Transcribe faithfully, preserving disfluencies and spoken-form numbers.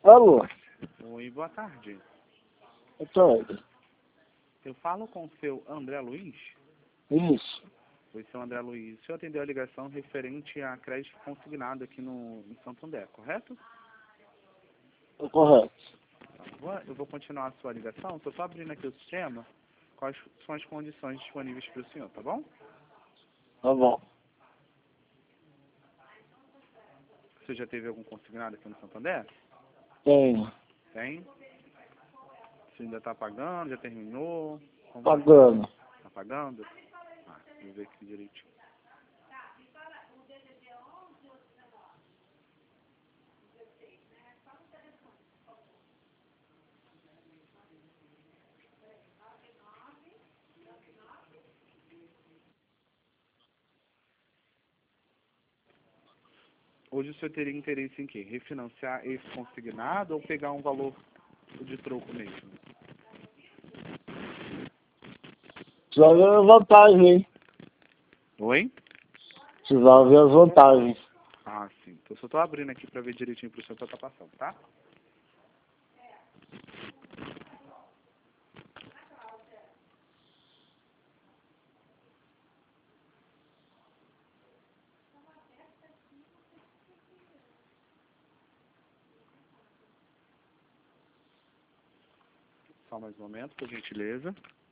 Alô? Oi, boa tarde. Boa tarde. Eu falo com o seu André Luiz? Isso. Oi, seu André Luiz. O senhor atendeu a ligação referente a crédito consignado aqui no, em Santander, correto? É correto. Tá, vou- eu vou continuar a sua ligação. Estou só abrindo aqui o sistema. Quais são as condições disponíveis para o senhor, tá bom? Tá bom. Você já teve algum consignado aqui no Santander? Tenho. Tem? Você ainda está pagando? Já terminou? Como Pagando. está pagando? Ah, vou ver aqui direitinho. Hoje o senhor teria interesse em quê? Refinanciar esse consignado ou pegar um valor de troco mesmo? Precisa ver as vantagens, hein? Oi? Precisa ver as vantagens. Ah, sim. Então eu só estou abrindo aqui para ver direitinho para o senhor estar passando, tá? Só mais um momento, por gentileza.